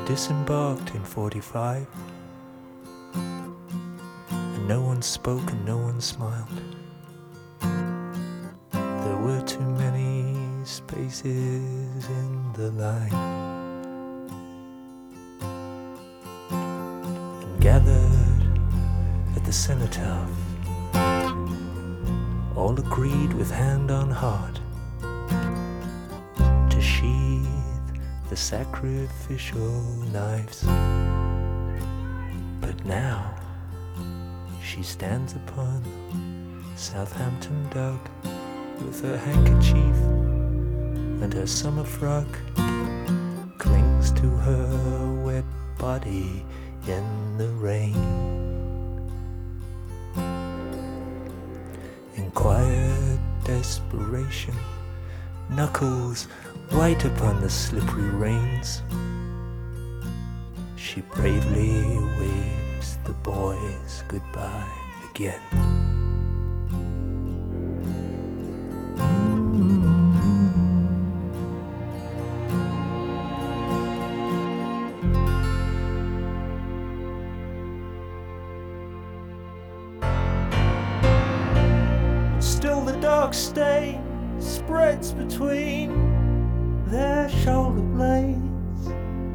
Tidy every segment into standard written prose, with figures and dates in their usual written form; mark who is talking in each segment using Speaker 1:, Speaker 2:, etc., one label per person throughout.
Speaker 1: disembarked in 45, and no one spoke and no one smiled. There were too many spaces in the line. And gathered at the cenotaph, all agreed with hand on heart to sheathe the sacrificial knives. But now she stands upon Southampton Dock with her handkerchief and her summer frock, clings to her wet body in the rain. In quiet desperation, knuckles white upon the slippery reins, she bravely waves the boys goodbye again. Still the dark stain spreads between their shoulder blades.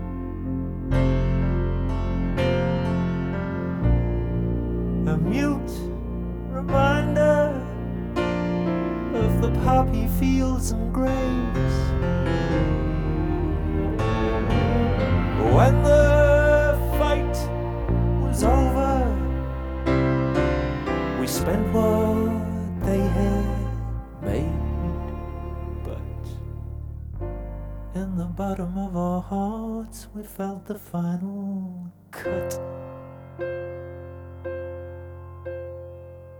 Speaker 1: A mute reminder of the poppy fields and graves. When the fight was over, we spent what they had made, but in the bottom of our hearts we felt the final cut.